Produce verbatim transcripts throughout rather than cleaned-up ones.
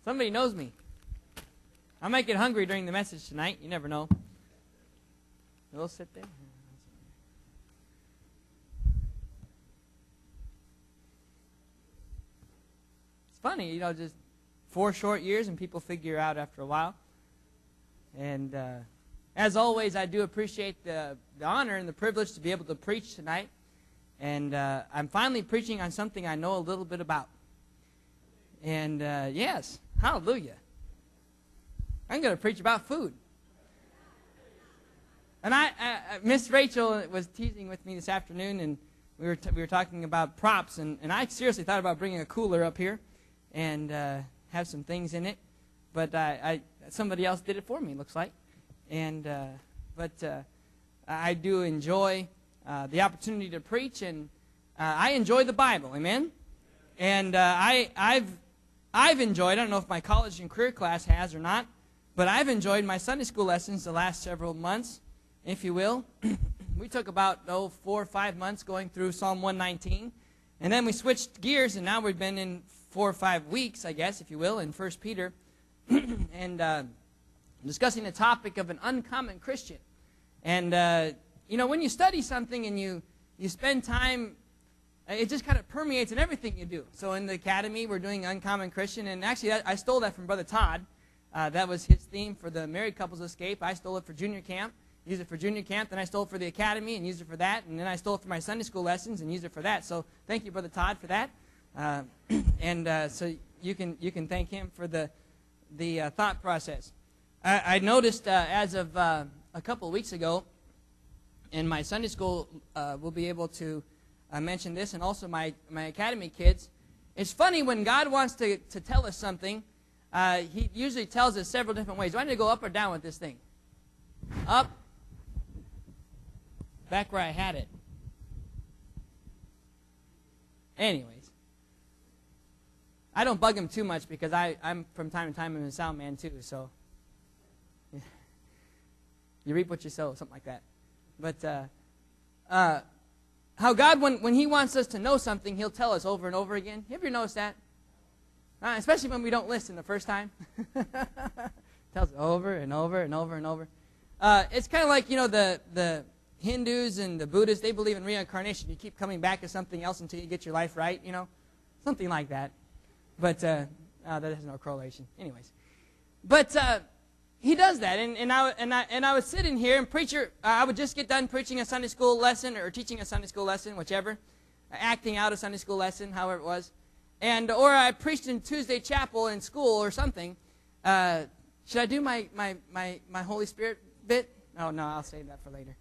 Somebody knows me. I might get hungry during the message tonight. You never know. We'll sit there. It's funny, you know, just four short years and people figure out after a while. And uh, as always, I do appreciate the, the honor and the privilege to be able to preach tonight. And uh, I'm finally preaching on something I know a little bit about. And uh, yes, hallelujah. I'm going to preach about food. And I, I Miss Rachel was teasing with me this afternoon, and we were t we were talking about props, and, and I seriously thought about bringing a cooler up here and uh, have some things in it, but I, I somebody else did it for me, looks like. And uh, but uh, I do enjoy uh, the opportunity to preach, and uh, I enjoy the Bible, amen. And uh, I I've I've enjoyed. I don't know if my college and career class has or not, but I've enjoyed my Sunday school lessons the last several months, if you will. We took about, oh, four or five months going through Psalm one nineteen. And then we switched gears, and now we've been in four or five weeks, I guess, if you will, in First Peter. and uh, discussing the topic of an uncommon Christian. And, uh, you know, when you study something and you, you spend time, it just kind of permeates in everything you do. So in the academy, we're doing Uncommon Christian. And actually, I, I stole that from Brother Todd. Uh, that was his theme for the Married Couples Escape. I stole it for junior camp, used it for junior camp. Then I stole it for the academy and used it for that. And then I stole it for my Sunday school lessons and used it for that. So thank you, Brother Todd, for that. Uh, and uh, so you can you can thank him for the the uh, thought process. I, I noticed uh, as of uh, a couple of weeks ago, in my Sunday school, uh, we'll be able to uh, mention this, and also my my academy kids. It's funny when God wants to to tell us something. Uh, he usually tells us several different ways. Do I need to go up or down with this thing? Up. Back where I had it. Anyways. I don't bug him too much because I, I'm, from time to time, I'm a sound man too. So, you reap what you sow, something like that. But uh, uh, how God, when, when He wants us to know something, He'll tell us over and over again. Have you ever noticed that? Uh, especially when we don't listen the first time. Tells us over and over and over and over. Uh, it's kind of like, you know, the, the Hindus and the Buddhists, they believe in reincarnation. You keep coming back to something else until you get your life right, you know. Something like that. But uh, uh, that has no correlation. Anyways. But uh, He does that. And, and, I, and, I, and I was sitting here, and preacher, uh, I would just get done preaching a Sunday school lesson or teaching a Sunday school lesson, whichever. Acting out a Sunday school lesson, however it was. And or I preached in Tuesday chapel in school or something. Uh, should I do my, my, my, my Holy Spirit bit? Oh, no, I'll save that for later.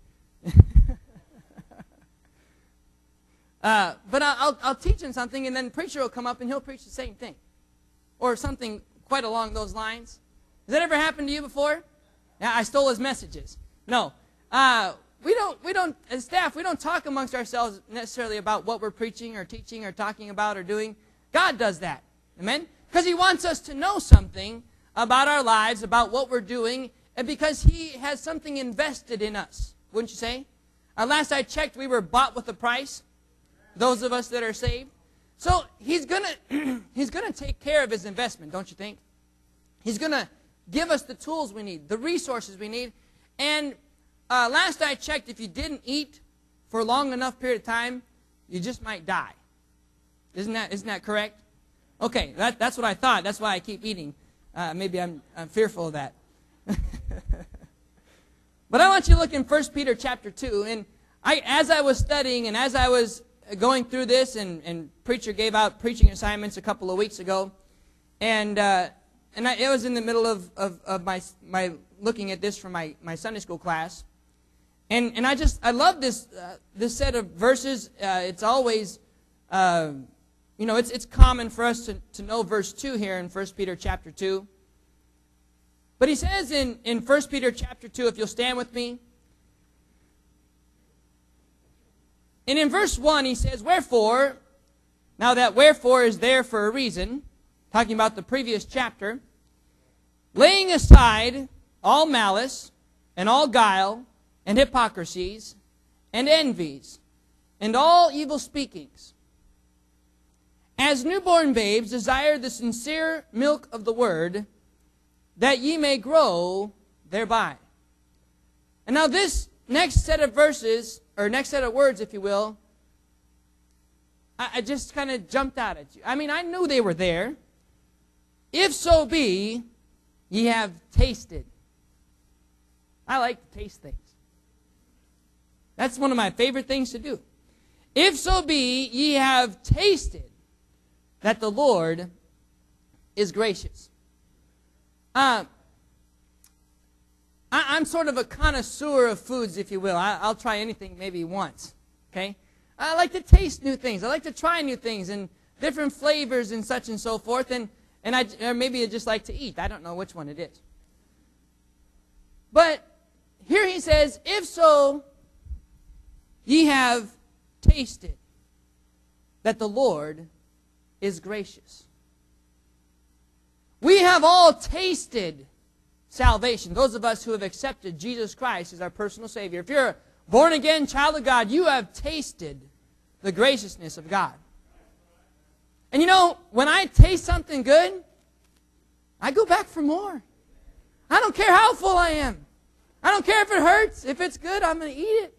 uh, but I'll, I'll teach him something, and then the preacher will come up, and he'll preach the same thing. Or something quite along those lines. Has that ever happened to you before? Yeah, I stole his messages. No. Uh, we don't, we don't, as staff, we don't talk amongst ourselves necessarily about what we're preaching or teaching or talking about or doing. God does that. Amen? Because He wants us to know something about our lives, about what we're doing, and because He has something invested in us. Wouldn't you say? Uh, last I checked, we were bought with a price. Those of us that are saved. So He's gonna He's gonna take care of His investment, don't you think? He's gonna give us the tools we need, the resources we need. And uh, last I checked, if you didn't eat for a long enough period of time, you just might die. Isn't that, isn't that correct? Okay, that, that's what I thought. That's why I keep eating. Uh, maybe I'm, I'm fearful of that. But I want you to look in First Peter chapter two. And I, as I was studying and as I was going through this, and, and preacher gave out preaching assignments a couple of weeks ago, and uh, and I, it was in the middle of, of, of my my looking at this from my, my Sunday school class. And and I just, I love this, uh, this set of verses. Uh, it's always... Uh, You know, it's it's common for us to, to know verse two here in First Peter chapter two. But he says in, in First Peter chapter two, if you'll stand with me. And in verse one he says, wherefore, now that wherefore is there for a reason, talking about the previous chapter, laying aside all malice and all guile and hypocrisies and envies and all evil speakings, As newborn babes, desire the sincere milk of the word, that ye may grow thereby. And now this next set of verses, or next set of words, if you will, I, I just kind of jumped out at you. I mean, I knew they were there. If so be, ye have tasted. I like to taste things. That's one of my favorite things to do. If so be, ye have tasted that the Lord is gracious. Uh, I, I'm sort of a connoisseur of foods, if you will. I, I'll try anything maybe once. Okay? I like to taste new things. I like to try new things and different flavors and such and so forth. And, and I, or maybe I just like to eat. I don't know which one it is. But here he says, if so, ye have tasted that the Lord is gracious. We have all tasted salvation. Those of us who have accepted Jesus Christ as our personal Savior. If you're a born-again child of God, you have tasted the graciousness of God. And you know, when I taste something good, I go back for more. I don't care how full I am. I don't care if it hurts. If it's good, I'm going to eat it.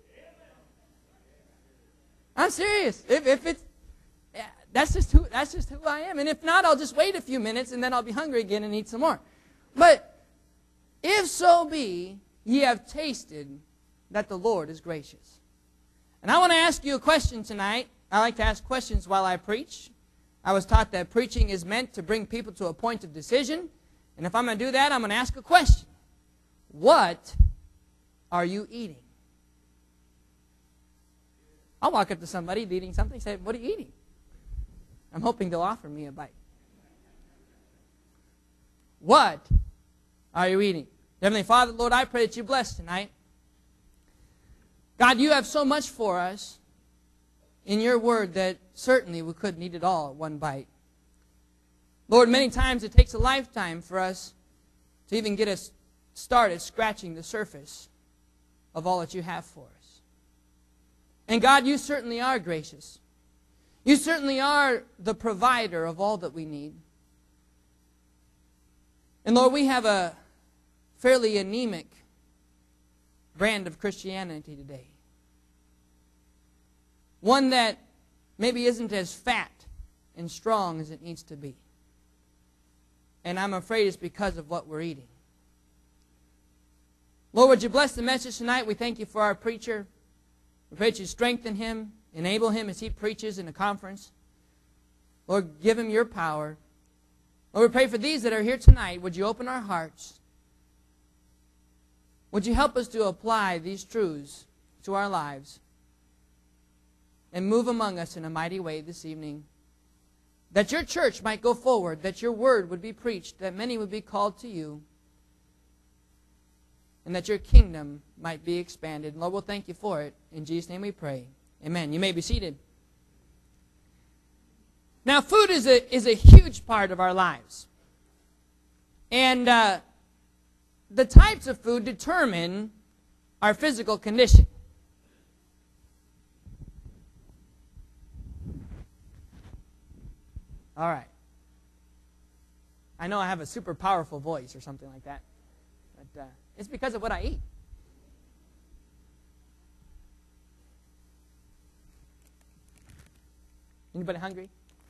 I'm serious. If, if it's, yeah, that's just who that's just who I am. And if not, I'll just wait a few minutes and then I'll be hungry again and eat some more. But if so be, ye have tasted that the Lord is gracious. And I want to ask you a question tonight. I like to ask questions while I preach. I was taught that preaching is meant to bring people to a point of decision. And if I'm going to do that, I'm going to ask a question. What are you eating? I'll walk up to somebody eating something and say, what are you eating? I'm hoping they'll offer me a bite. What are you eating? Heavenly Father, Lord, I pray that you bless tonight. God, you have so much for us in your word that certainly we couldn't eat it all at one bite. Lord, many times it takes a lifetime for us to even get us started scratching the surface of all that you have for us. And God, you certainly are gracious. You certainly are the provider of all that we need. And Lord, we have a fairly anemic brand of Christianity today. One that maybe isn't as fat and strong as it needs to be. And I'm afraid it's because of what we're eating. Lord, would you bless the message tonight? We thank you for our preacher. We pray that you strengthen him, enable him as he preaches in a conference. Lord, give him your power. Lord, we pray for these that are here tonight. Would you open our hearts? Would you help us to apply these truths to our lives and move among us in a mighty way this evening? That your church might go forward, that your word would be preached, that many would be called to you, and that your kingdom might be expanded. And Lord, we'll thank you for it. In Jesus' name we pray. Amen. You may be seated. Now, food is a, is a huge part of our lives. And uh, the types of food determine our physical condition. All right. I know I have a super powerful voice or something like that. But uh, it's because of what I eat. Anybody hungry?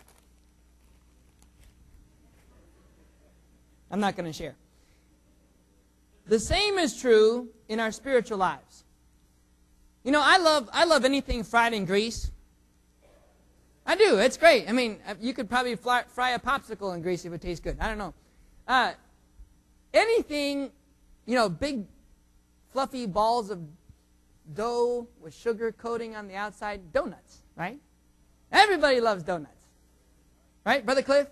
I'm not going to share. The same is true in our spiritual lives. You know, I love I love anything fried in grease. I do. It's great. I mean, you could probably fly, fry a popsicle in grease if it tastes good. I don't know. Uh, anything, you know, big, fluffy balls of dough with sugar coating on the outside, donuts, right? Everybody loves donuts. Right, Brother Cliff?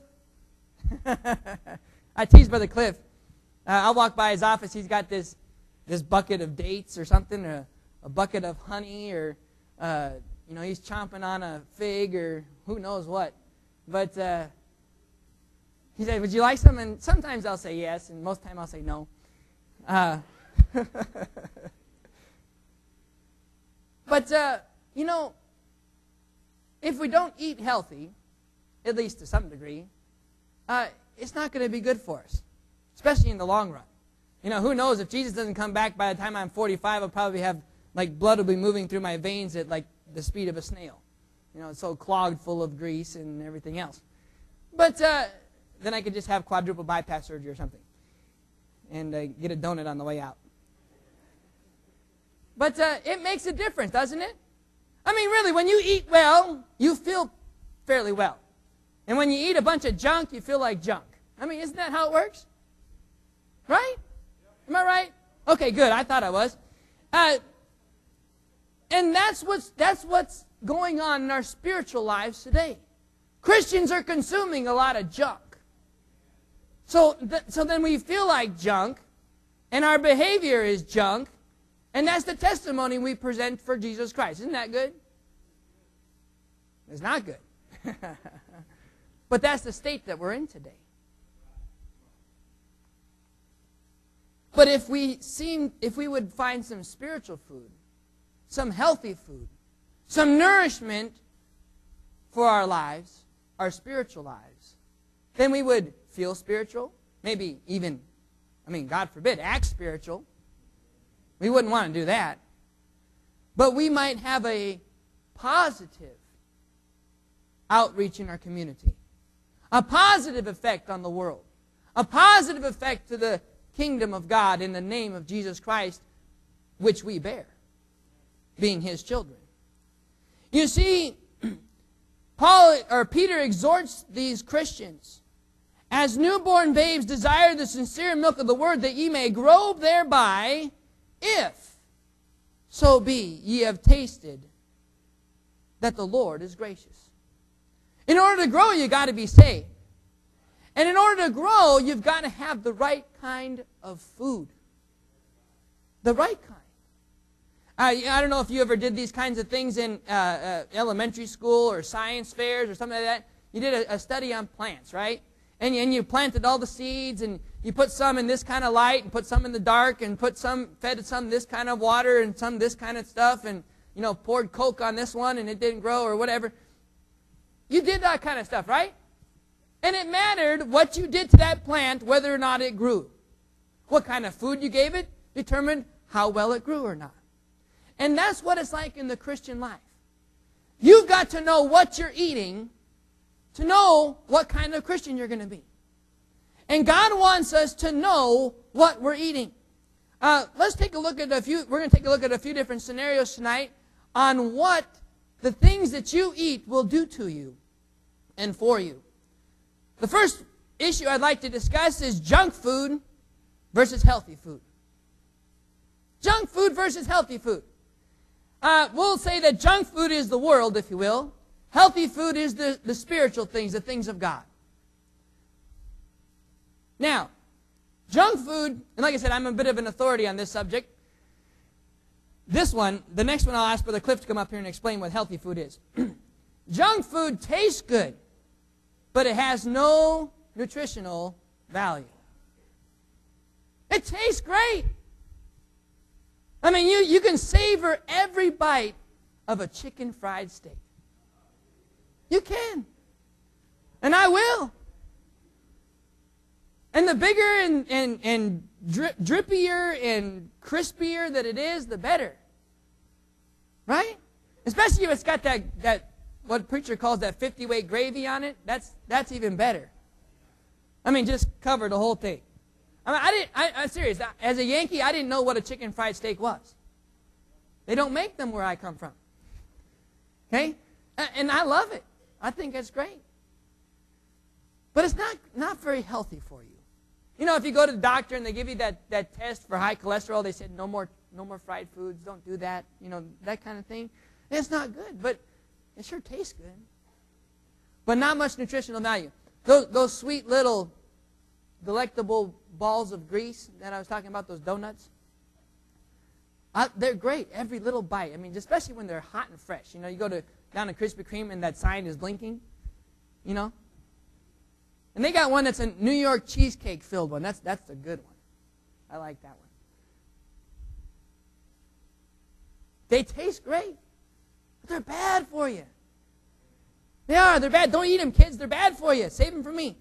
I tease Brother Cliff. Uh, I'll walk by his office. He's got this this bucket of dates or something, or a bucket of honey, or, uh, you know, he's chomping on a fig or who knows what. But uh, he said, would you like some? And sometimes I'll say yes, and most time I'll say no. Uh, but, uh, you know, if we don't eat healthy, at least to some degree, uh, it's not going to be good for us, especially in the long run. You know, who knows, if Jesus doesn't come back by the time I'm forty-five, I'll probably have, like, blood will be moving through my veins at, like, the speed of a snail. You know, it's so clogged full of grease and everything else. But uh, then I could just have quadruple bypass surgery or something and uh, get a donut on the way out. But uh, it makes a difference, doesn't it? I mean, really, when you eat well, you feel fairly well. And when you eat a bunch of junk, you feel like junk. I mean, isn't that how it works? Right? Am I right? Okay, good. I thought I was. Uh, and that's what's, that's what's going on in our spiritual lives today. Christians are consuming a lot of junk. So, th- so then we feel like junk, and our behavior is junk, and that's the testimony we present for Jesus Christ. Isn't that good? It's not good. But that's the state that we're in today. But if we seem, if we would find some spiritual food, some healthy food, some nourishment for our lives, our spiritual lives, then we would feel spiritual, maybe even, I mean, God forbid, act spiritual. We wouldn't want to do that. But we might have a positive outreach in our community, a positive effect on the world, a positive effect to the kingdom of God in the name of Jesus Christ, which we bear, being His children. You see, Paul or Peter exhorts these Christians, as newborn babes desire the sincere milk of the word, that ye may grow thereby, if so be ye have tasted that the Lord is gracious. In order to grow, you've got to be saved. And in order to grow, you've got to have the right kind of food. The right kind. Uh, I don't know if you ever did these kinds of things in uh, uh, elementary school or science fairs or something like that. You did a, a study on plants, right? And, and you planted all the seeds, and you put some in this kind of light and put some in the dark and put some, fed some this kind of water and some this kind of stuff, and, you know, poured Coke on this one and it didn't grow or whatever. You did that kind of stuff, right? And it mattered what you did to that plant, whether or not it grew. What kind of food you gave it determined how well it grew or not. And that's what it's like in the Christian life. You've got to know what you're eating to know what kind of Christian you're going to be. And God wants us to know what we're eating. Uh, let's take a look at a few, we're going to take a look at a few different scenarios tonight on what the things that you eat will do to you and for you. The first issue I'd like to discuss is junk food versus healthy food. Junk food versus healthy food. Uh, we'll say that junk food is the world, if you will. Healthy food is the, the spiritual things, the things of God. Now, junk food, and like I said, I'm a bit of an authority on this subject. This one, the next one I'll ask Brother Cliff to come up here and explain what healthy food is. Junk food tastes good, but it has no nutritional value. It tastes great. I mean, you, you can savor every bite of a chicken fried steak. You can. And I will. And the bigger and, and, and drip, drippier and crispier that it is, the better. Right? Especially if it's got that, that what preacher calls that fifty-weight gravy on it. That's, that's even better. I mean, just cover the whole thing. I mean, I didn't, I, I'm serious. As a Yankee, I didn't know what a chicken fried steak was. They don't make them where I come from. Okay? And I love it. I think it's great. But it's not, not very healthy for you. You know, if you go to the doctor and they give you that, that test for high cholesterol, they said no more, no more fried foods, don't do that, you know, that kind of thing. It's not good, but it sure tastes good. But not much nutritional value. Those, those sweet little delectable balls of grease that I was talking about, those donuts, I, they're great, every little bite. I mean, especially when they're hot and fresh. You know, you go to down to Krispy Kreme and that sign is blinking, you know. And they got one that's a New York cheesecake filled one. That's, that's a good one. I like that one. They taste great, but they're bad for you. They are. They're bad. Don't eat them, kids. They're bad for you. Save them for me.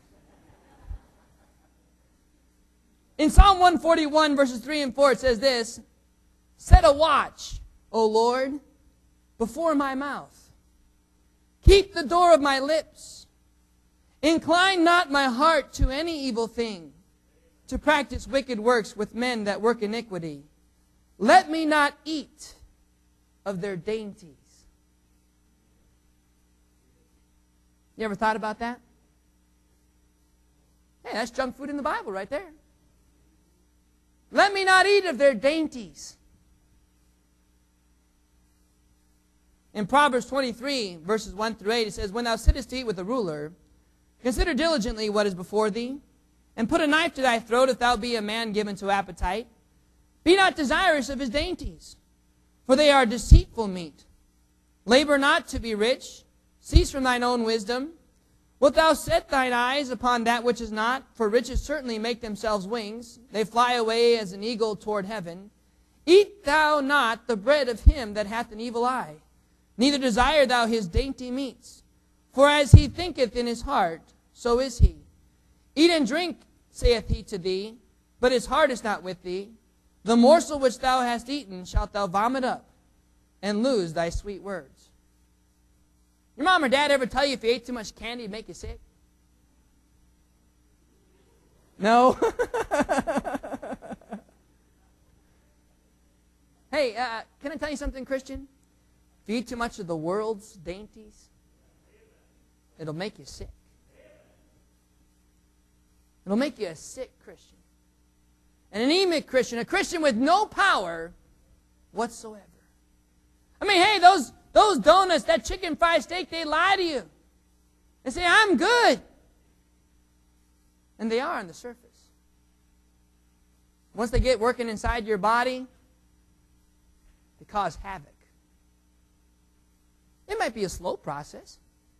In Psalm one forty-one, verses three and four, it says this, set a watch, O Lord, before my mouth. Keep the door of my lips. Incline not my heart to any evil thing, to practice wicked works with men that work iniquity. Let me not eat of their dainties. You ever thought about that? Hey, that's junk food in the Bible right there. Let me not eat of their dainties. In Proverbs twenty-three, verses one through eight, it says, when thou sittest to eat with a ruler, consider diligently what is before thee, and put a knife to thy throat if thou be a man given to appetite. Be not desirous of his dainties, for they are deceitful meat. Labor not to be rich. Cease from thine own wisdom. Wilt thou set thine eyes upon that which is not? For riches certainly make themselves wings. They fly away as an eagle toward heaven. Eat thou not the bread of him that hath an evil eye, neither desire thou his dainty meats. For as he thinketh in his heart, so is he. Eat and drink, saith he to thee, but his heart is not with thee. The morsel which thou hast eaten shalt thou vomit up, and lose thy sweet words. Your mom or dad ever tell you if you ate too much candy, it'd make you sick? No? Hey, uh, can I tell you something, Christian? If you eat too much of the world's dainties, it'll make you sick. It'll make you a sick Christian. An anemic Christian, a Christian with no power whatsoever. I mean, hey, those, those donuts, that chicken fried steak, they lie to you. They say, I'm good. And they are on the surface. Once they get working inside your body, they cause havoc. It might be a slow process.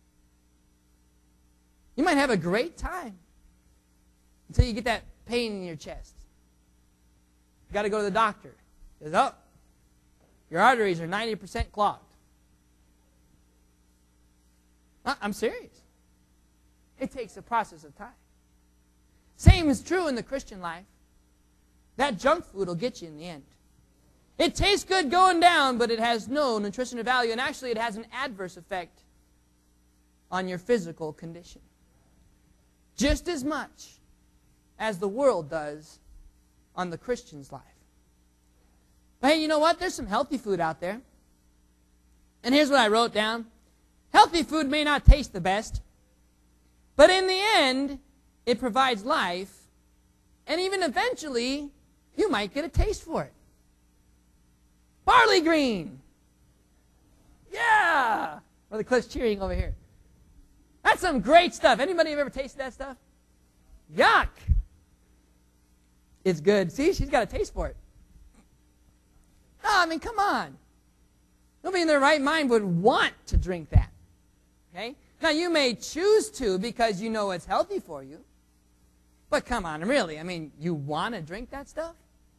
You might have a great time until you get that pain in your chest. You got to go to the doctor. He says, oh, your arteries are ninety percent clogged. I'm serious. It takes a process of time. Same is true in the Christian life. That junk food will get you in the end. It tastes good going down, but it has no nutritional value, and actually it has an adverse effect on your physical condition. Just as much as the world does on the Christian's life. But hey, you know what? There's some healthy food out there. And here's what I wrote down. Healthy food may not taste the best, but in the end, it provides life, and even eventually, you might get a taste for it. Barley green. Yeah! Brother Cliff's cheering over here. That's some great stuff. Anybody have ever tasted that stuff? Yuck! It's good. See, she's got a taste for it. No, I mean, come on. Nobody in their right mind would want to drink that. Okay? Now, you may choose to because you know it's healthy for you. But come on, really, I mean, you want to drink that stuff?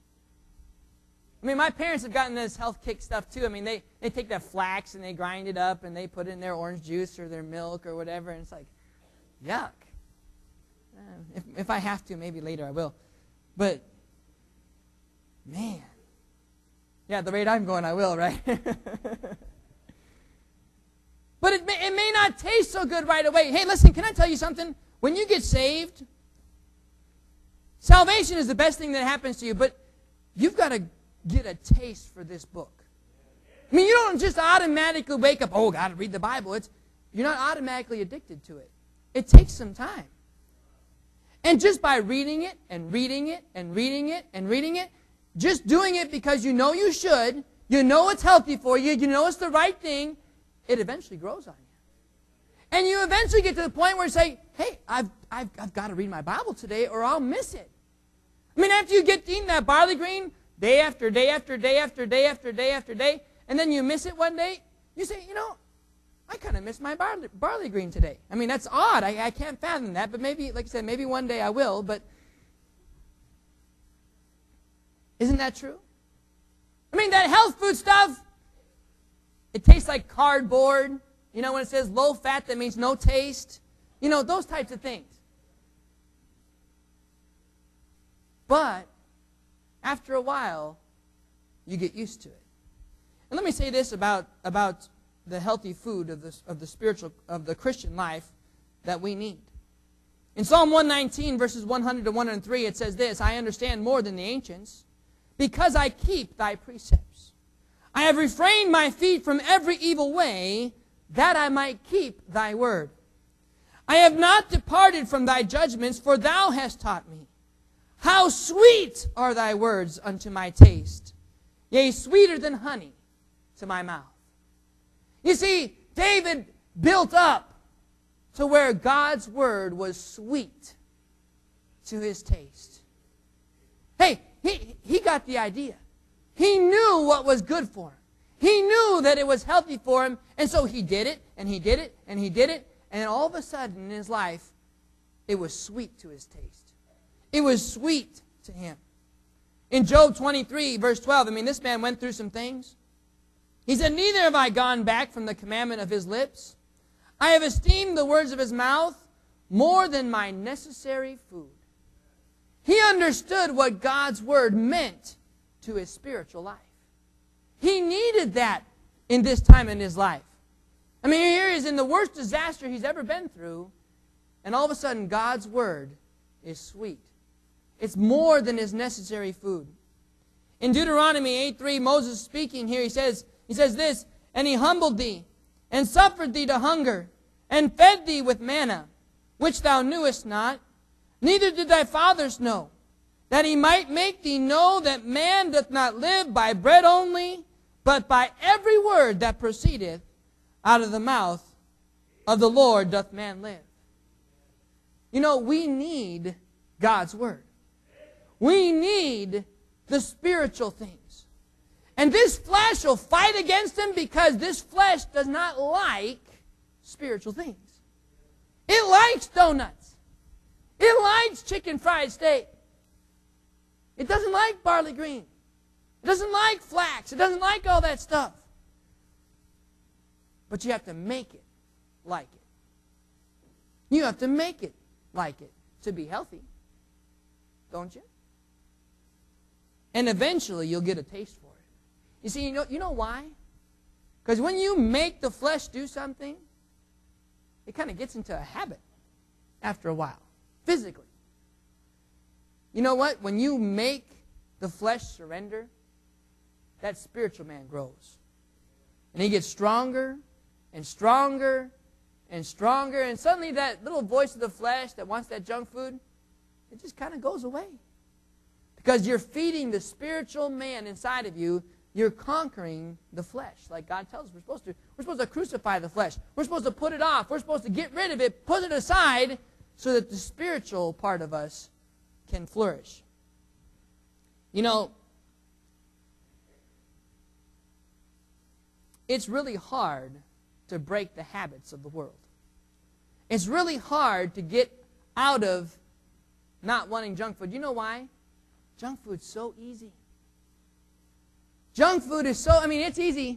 I mean, my parents have gotten this health kick stuff too. I mean, they, they take that flax and they grind it up and they put it in their orange juice or their milk or whatever, and it's like, yuck. Uh, if, if I have to, maybe later I will. But, man. Yeah, at the rate I'm going, I will, right? But it may, it may not taste so good right away. Hey, listen, can I tell you something? When you get saved, salvation is the best thing that happens to you, but you've got to get a taste for this book. I mean, you don't just automatically wake up, oh, got to read the Bible. It's, you're not automatically addicted to it. It takes some time. And just by reading it and reading it and reading it and reading it, just doing it because you know you should, you know it's healthy for you, you know it's the right thing, it eventually grows on you. And you eventually get to the point where you say, hey, I've, I've, I've got to read my Bible today or I'll miss it. I mean, after you get eating that barley green, day after day after day after day after day after day, and then you miss it one day, you say, you know, I kind of missed my barley, barley green today. I mean, that's odd. I, I can't fathom that, but maybe, like I said, maybe one day I will, but isn't that true? I mean, that health food stuff, it tastes like cardboard. You know, when it says low fat, that means no taste. You know, those types of things. But after a while, you get used to it. And let me say this about, about the healthy food of the, of the spiritual, of the Christian life that we need. In Psalm one nineteen, verses one hundred to one hundred three, it says this, I understand more than the ancients, because I keep thy precepts. I have refrained my feet from every evil way, that I might keep thy word. I have not departed from thy judgments, for thou hast taught me. How sweet are thy words unto my taste, yea, sweeter than honey to my mouth. You see, David built up to where God's word was sweet to his taste. Hey, he, he got the idea. He knew what was good for him. He knew that it was healthy for him, and so he did it, and he did it, and he did it, and all of a sudden in his life, it was sweet to his taste. It was sweet to him. In Job twenty-three, verse twelve, I mean, this man went through some things. He said, neither have I gone back from the commandment of his lips. I have esteemed the words of his mouth more than my necessary food. He understood what God's word meant to his spiritual life. He needed that in this time in his life. I mean, here he is in the worst disaster he's ever been through, and all of a sudden God's word is sweet. It's more than his necessary food. In Deuteronomy eight three, Moses speaking here, he says, he says this, and he humbled thee, and suffered thee to hunger, and fed thee with manna, which thou knewest not, neither did thy fathers know, that he might make thee know that man doth not live by bread only, but by every word that proceedeth out of the mouth of the Lord doth man live. You know, we need God's word. We need the spiritual things. And this flesh will fight against him because this flesh does not like spiritual things. It likes donuts. It likes chicken fried steak. It doesn't like barley green. It doesn't like flax. It doesn't like all that stuff. But you have to make it like it. You have to make it like it to be healthy. Don't you? And eventually you'll get a taste for it. You see, you know, you know why? Because when you make the flesh do something, it kind of gets into a habit after a while, physically. You know what? When you make the flesh surrender, that spiritual man grows. And he gets stronger and stronger and stronger. And suddenly that little voice of the flesh that wants that junk food, it just kind of goes away. Because you're feeding the spiritual man inside of you. You're conquering the flesh. Like God tells us we're supposed to. We're supposed to crucify the flesh. We're supposed to put it off. We're supposed to get rid of it, put it aside, so that the spiritual part of us can flourish. You know, it's really hard to break the habits of the world. It's really hard to get out of not wanting junk food. You know why? Junk food's so easy. Junk food is so, I mean, it's easy.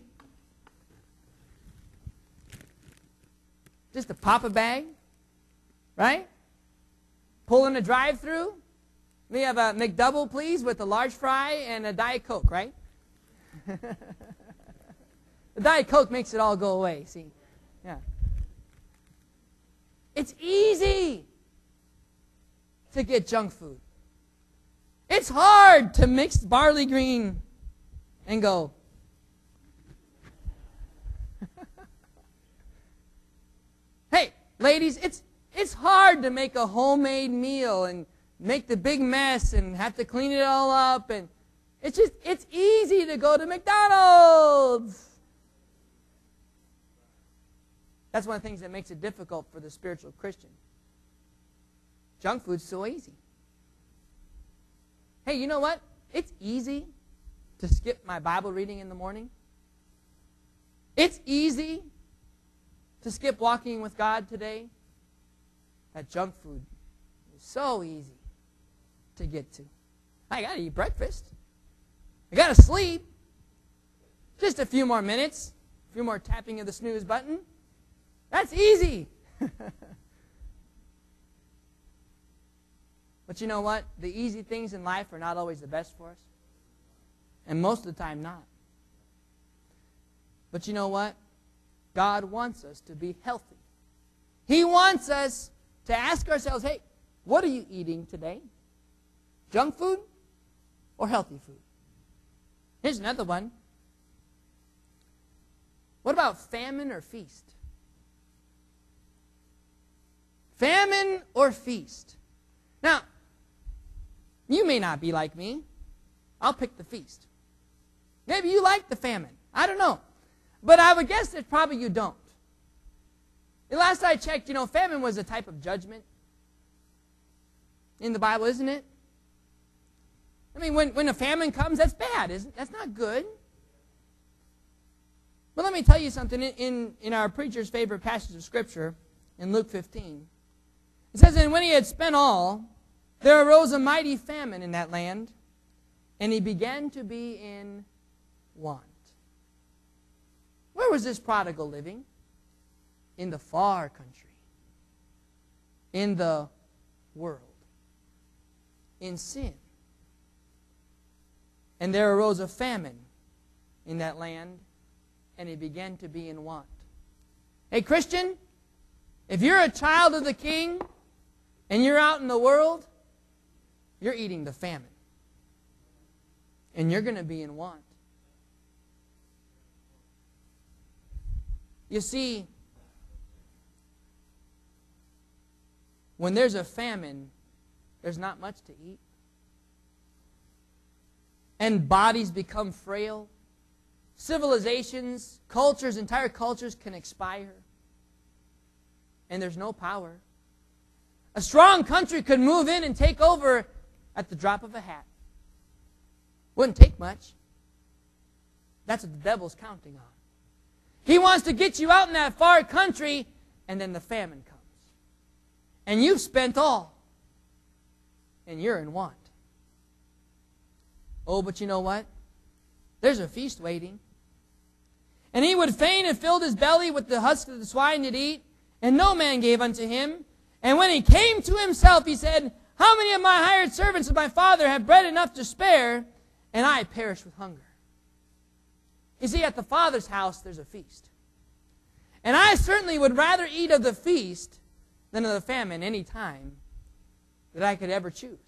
Just to pop a bag, right? Pull in a drive-thru. We have a McDouble, please, with a large fry and a Diet Coke, right? The Diet Coke makes it all go away, see? Yeah. It's easy to get junk food. It's hard to mix barley green and go. Hey, ladies, it's it's hard to make a homemade meal and make the big mess and have to clean it all up, and it's just it's easy to go to McDonald's. That's one of the things that makes it difficult for the spiritual Christian. Junk food's so easy. Hey, you know what? It's easy to skip my Bible reading in the morning. It's easy to skip walking with God today. That junk food is so easy to get to. I got to eat breakfast. I got to sleep. Just a few more minutes. A few more tapping of the snooze button. That's easy. But you know what? The easy things in life are not always the best for us. And most of the time not. But you know what? God wants us to be healthy. He wants us to ask ourselves, hey, what are you eating today? Junk food or healthy food? Here's another one. What about famine or feast? Famine or feast? Now, you may not be like me. I'll pick the feast. Maybe you like the famine. I don't know. But I would guess that probably you don't. The last I checked, you know, famine was a type of judgment in the Bible, isn't it? I mean, when, when a famine comes, that's bad, isn't it? That's not good. But let me tell you something. In, in, in our preacher's favorite passage of Scripture, in Luke fifteen, it says, and when he had spent all, there arose a mighty famine in that land, and he began to be in want. Where was this prodigal living? In the far country. In the world. In sin. And there arose a famine in that land, and he began to be in want. Hey, Christian, if you're a child of the King, and you're out in the world, you're eating the famine. And you're going to be in want. You see, when there's a famine, there's not much to eat. And bodies become frail. Civilizations, cultures, entire cultures can expire. And there's no power. A strong country could move in and take over at the drop of a hat. Wouldn't take much. That's what the devil's counting on. He wants to get you out in that far country, and then the famine comes. And you've spent all. And you're in want. Oh, but you know what? There's a feast waiting. And he would fain have filled his belly with the husk that the swine did eat, and no man gave unto him. And when he came to himself, he said, how many of my hired servants of my father have bread enough to spare, and I perish with hunger? You see, at the Father's house, there's a feast. And I certainly would rather eat of the feast than of the famine any time that I could ever choose.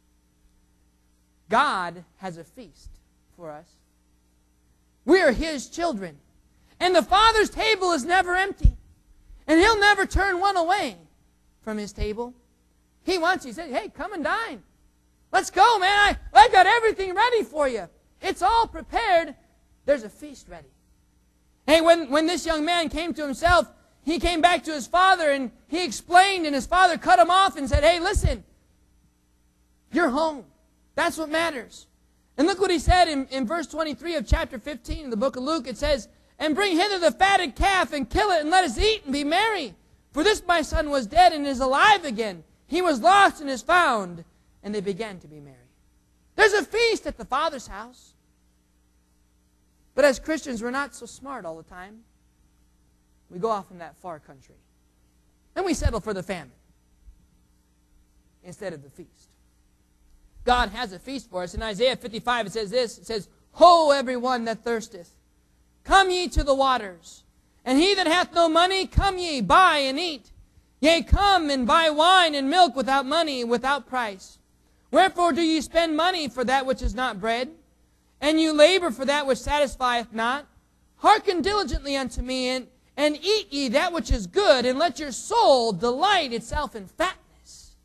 God has a feast for us. We are His children. And the Father's table is never empty. And He'll never turn one away from His table. He wants you to say, hey, come and dine. Let's go, man. I, I've got everything ready for you. It's all prepared. There's a feast ready. Hey, when, when this young man came to himself, he came back to his father and he explained, and his father cut him off and said, hey, listen, you're home. That's what matters. And look what he said in, in verse twenty-three of chapter fifteen in the book of Luke. It says, and bring hither the fatted calf and kill it and let us eat and be merry. For this my son was dead and is alive again. He was lost and is found. And they began to be merry. There's a feast at the Father's house. But as Christians, we're not so smart all the time. We go off in that far country. And we settle for the famine instead of the feast. God has a feast for us. In Isaiah fifty-five, it says this. It says, ho, everyone that thirsteth, come ye to the waters. And he that hath no money, come ye, buy and eat. Yea, come and buy wine and milk without money, without price. Wherefore do ye spend money for that which is not bread? And you labor for that which satisfieth not? Hearken diligently unto me, and, and eat ye that which is good, and let your soul delight itself in fatness.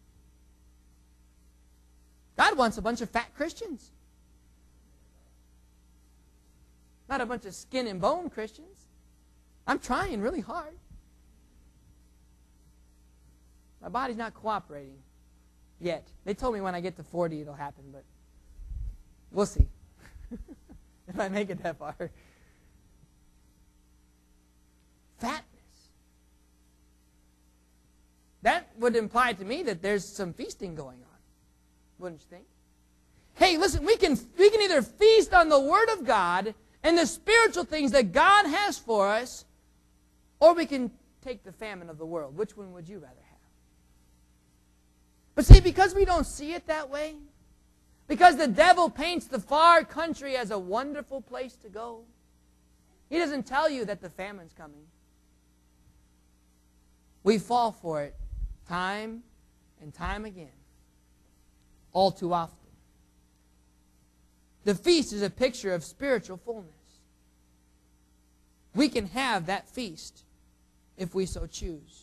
God wants a bunch of fat Christians. Not a bunch of skin and bone Christians. I'm trying really hard. My body's not cooperating yet. They told me when I get to forty it'll happen, but we'll see. If I make it that far. Fatness. That would imply to me that there's some feasting going on. Wouldn't you think? Hey, listen, we can, we can either feast on the Word of God and the spiritual things that God has for us, or we can take the famine of the world. Which one would you rather have? But see, because we don't see it that way, because the devil paints the far country as a wonderful place to go, he doesn't tell you that the famine's coming. We fall for it time and time again, all too often. The feast is a picture of spiritual fullness. We can have that feast if we so choose.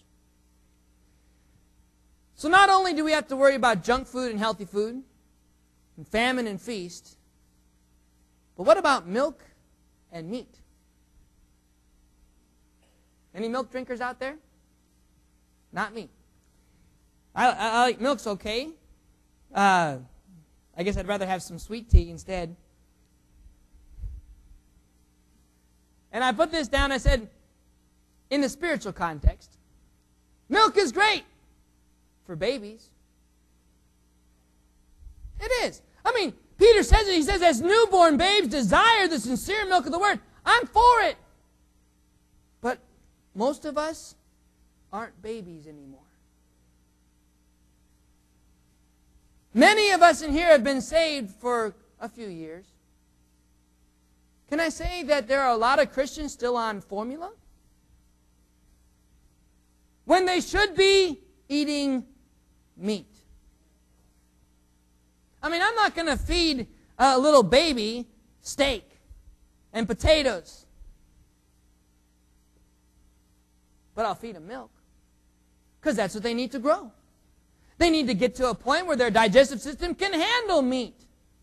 So not only do we have to worry about junk food and healthy food, and famine and feast, but what about milk and meat? Any milk drinkers out there? Not me. I, I, I like milk's okay. Uh, I guess I'd rather have some sweet tea instead. And I put this down, I said, in the spiritual context, milk is great for babies. It is. I mean, Peter says it. He says, as newborn babes desire the sincere milk of the word. I'm for it. But most of us aren't babies anymore. Many of us in here have been saved for a few years. Can I say that there are a lot of Christians still on formula? When they should be eating meat. I mean, I'm not going to feed a little baby steak and potatoes. But I'll feed them milk. Because that's what they need to grow. They need to get to a point where their digestive system can handle meat.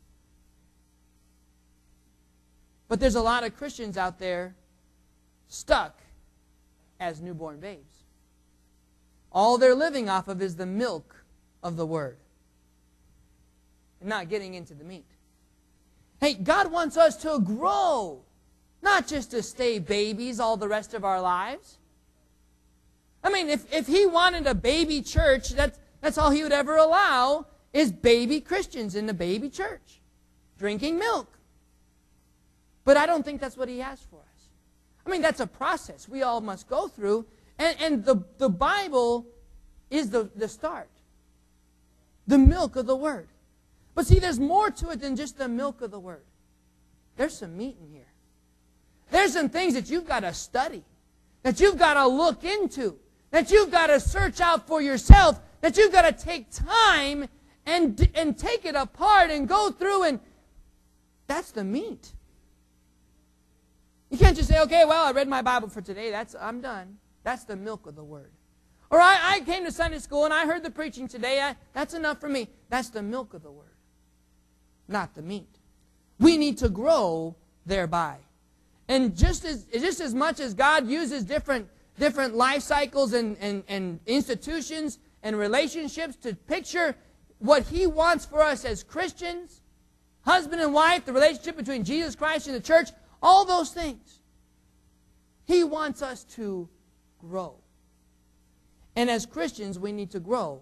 But there's a lot of Christians out there stuck as newborn babes. All they're living off of is the milk of the Word. And not getting into the meat. Hey, God wants us to grow. Not just to stay babies all the rest of our lives. I mean, if, if He wanted a baby church, that's, that's all He would ever allow is baby Christians in the baby church. Drinking milk. But I don't think that's what He has for us. I mean, that's a process we all must go through. And, and the, the Bible is the, the start. The milk of the Word. But see, there's more to it than just the milk of the Word. There's some meat in here. There's some things that you've got to study. That you've got to look into. That you've got to search out for yourself. That you've got to take time and, and take it apart and go through and that's the meat. You can't just say, okay, well, I read my Bible for today. That's I'm done. That's the milk of the Word. Or I, I came to Sunday school and I heard the preaching today. I, that's enough for me. That's the milk of the Word, not the meat. We need to grow thereby. And just as, just as much as God uses different, different life cycles and, and, and institutions and relationships to picture what He wants for us as Christians, husband and wife, the relationship between Jesus Christ and the church, all those things. He wants us to grow. And as Christians, we need to grow.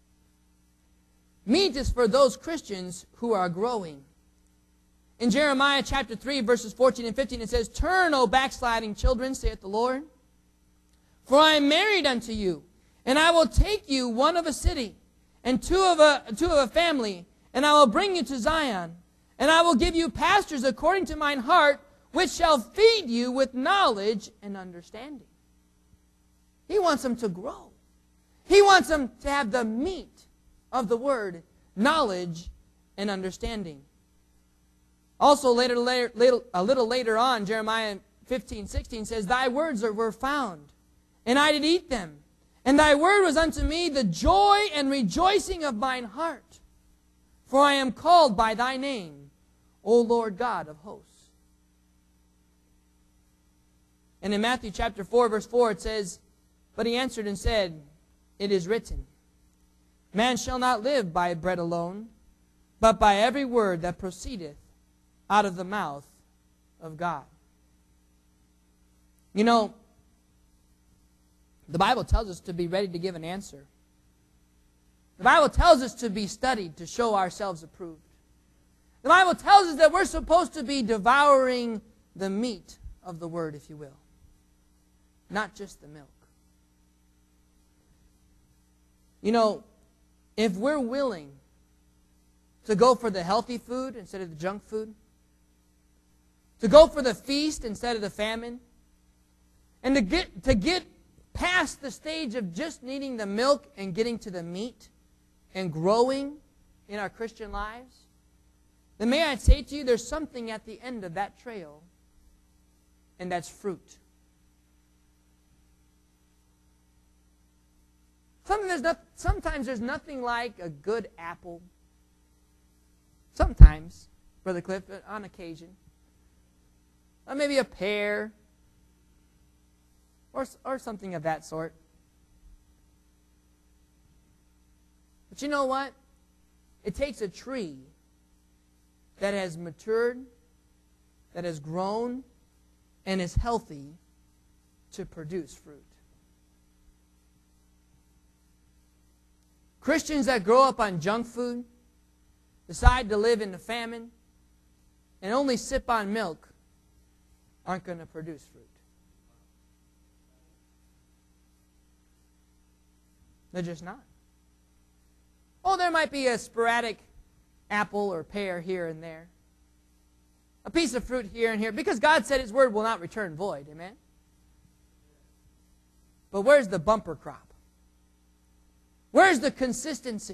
Meat is for those Christians who are growing. In Jeremiah chapter three, verses fourteen and fifteen, it says, turn, O backsliding children, saith the Lord, for I am married unto you, and I will take you one of a city, and two of a, two of a family, and I will bring you to Zion, and I will give you pastors according to mine heart, which shall feed you with knowledge and understanding. He wants them to grow. He wants them to have the meat of the Word, knowledge and understanding. Also, later, later, later, a little later on, Jeremiah fifteen, sixteen says, thy words are, were found, and I did eat them. And thy word was unto me the joy and rejoicing of mine heart. For I am called by thy name, O Lord God of hosts. And in Matthew chapter four, verse four, it says, but he answered and said, it is written, man shall not live by bread alone, but by every word that proceedeth out of the mouth of God. You know, the Bible tells us to be ready to give an answer. The Bible tells us to be studied to show ourselves approved. The Bible tells us that we're supposed to be devouring the meat of the Word, if you will. Not just the milk. You know, if we're willing to go for the healthy food instead of the junk food, to go for the feast instead of the famine, and to get to get past the stage of just needing the milk and getting to the meat and growing in our Christian lives, then may I say to you, there's something at the end of that trail, and that's fruit. Something there's not, sometimes there's nothing like a good apple. Sometimes, Brother Cliff, on occasion. Or maybe a pear, or, or something of that sort. But you know what? It takes a tree that has matured, that has grown, and is healthy to produce fruit. Christians that grow up on junk food, decide to live in the famine, and only sip on milk, aren't going to produce fruit. They're just not. Oh, there might be a sporadic apple or pear here and there. A piece of fruit here and here. Because God said His word will not return void. Amen? But where's the bumper crop? Where's the consistency?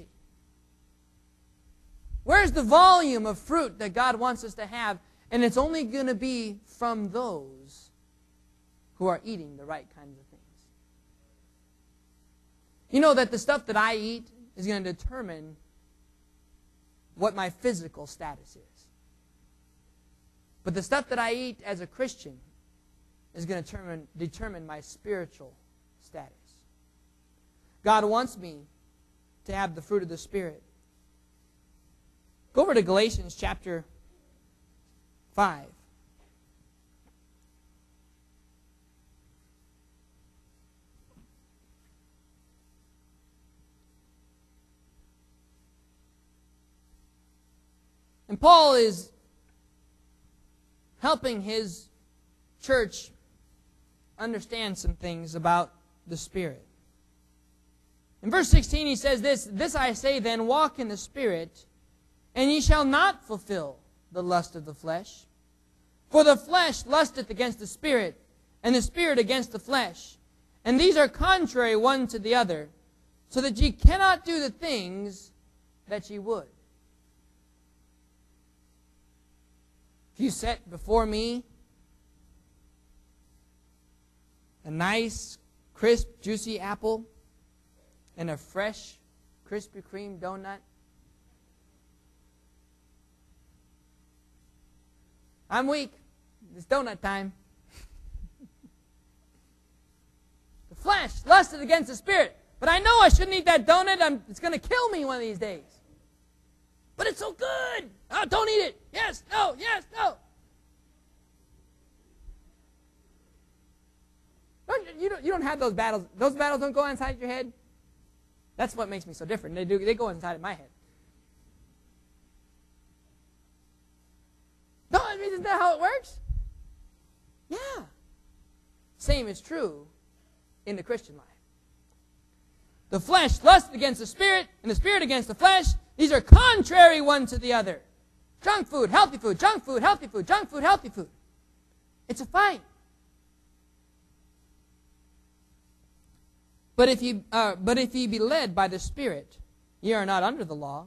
Where's the volume of fruit that God wants us to have? And it's only going to be from those who are eating the right kinds of things. You know that the stuff that I eat is going to determine what my physical status is. But the stuff that I eat as a Christian is going to determine, determine my spiritual status. God wants me to have the fruit of the Spirit. Go over to Galatians chapter five. And Paul is helping his church understand some things about the Spirit. In verse sixteen he says this, "This I say then, walk in the Spirit, and ye shall not fulfill the lust of the flesh. For the flesh lusteth against the Spirit, and the Spirit against the flesh. And these are contrary one to the other, so that ye cannot do the things that ye would." If you set before me a nice, crisp, juicy apple and a fresh, Krispy Kreme donut, I'm weak. It's donut time. The flesh lusted against the Spirit. But I know I shouldn't eat that donut. I'm, it's going to kill me one of these days. But it's so good. Oh, don't eat it. Yes, no, yes, no. Don't, you, don't, you don't have those battles. Those battles don't go inside your head. That's what makes me so different. They do. They go inside of my head. No, I mean, isn't that how it works? Yeah. Same is true in the Christian life. The flesh lusts against the Spirit, and the Spirit against the flesh. These are contrary one to the other. Junk food, healthy food, junk food, healthy food, junk food, healthy food. It's a fight. But if ye, uh, but if ye be led by the Spirit, ye are not under the law.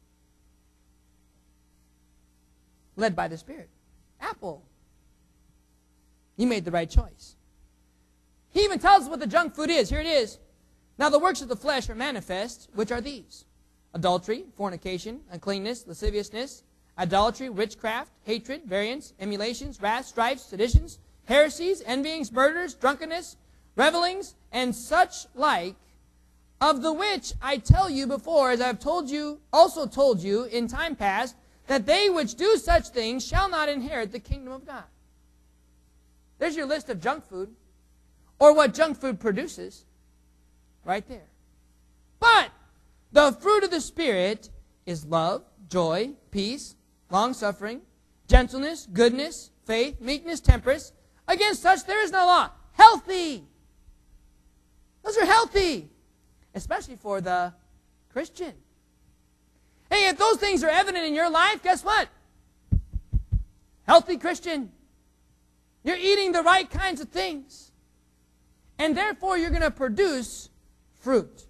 Led by the Spirit. Apple. You made the right choice. He even tells us what the junk food is. Here it is. Now the works of the flesh are manifest, which are these: adultery, fornication, uncleanness, lasciviousness, idolatry, witchcraft, hatred, variance, emulations, wrath, strifes, seditions, heresies, envyings, murders, drunkenness, revelings, and such like, of the which I tell you before, as I have told you, also told you in time past, that they which do such things shall not inherit the kingdom of God. There's your list of junk food, or what junk food produces, right there. But the fruit of the Spirit is love, joy, peace, long-suffering, gentleness, goodness, faith, meekness, temperance. Against such there is no law. Healthy. Those are healthy. especially for the Christian. Hey, if those things are evident in your life, guess what? Healthy Christian. You're eating the right kinds of things. And therefore, you're going to produce fruit.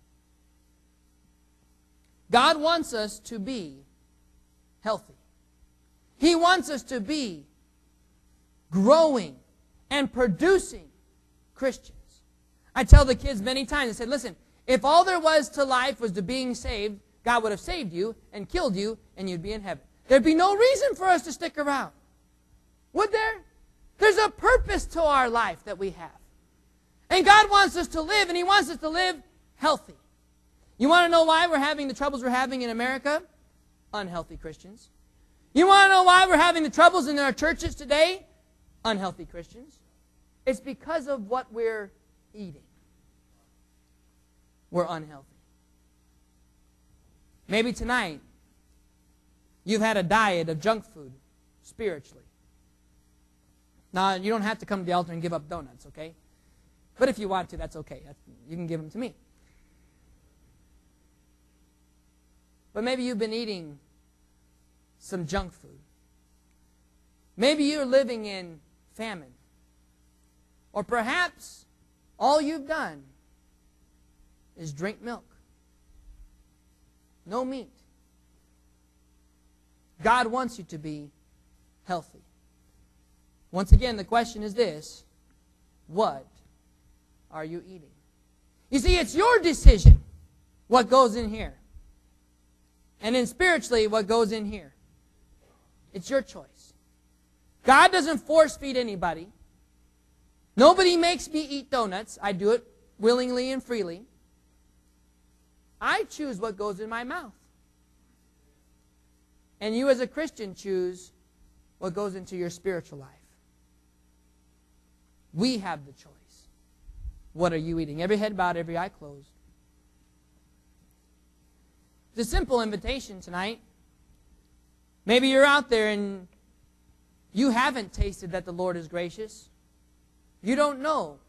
God wants us to be healthy. He wants us to be growing and producing Christians. I tell the kids many times, I said, listen, if all there was to life was to being saved, God would have saved you and killed you, and you'd be in heaven. There'd be no reason for us to stick around. Would there? There's a purpose to our life that we have. And God wants us to live, and He wants us to live healthy. You want to know why we're having the troubles we're having in America? Unhealthy Christians. You want to know why we're having the troubles in our churches today? Unhealthy Christians. It's because of what we're eating. We're unhealthy. Maybe tonight, you've had a diet of junk food spiritually. Now, you don't have to come to the altar and give up donuts, okay? But if you want to, that's okay. You can give them to me. But maybe you've been eating some junk food. Maybe you're living in famine. Or perhaps all you've done is drink milk. No meat. God wants you to be healthy. Once again, the question is this: what are you eating? You see, it's your decision what goes in here. And then spiritually, what goes in here. It's your choice. God doesn't force feed anybody. Nobody makes me eat donuts. I do it willingly and freely. I choose what goes in my mouth. And you as a Christian choose what goes into your spiritual life. We have the choice. What are you eating? Every head bowed, every eye closed. It's a simple invitation tonight. Maybe you're out there and you haven't tasted that the Lord is gracious. You don't know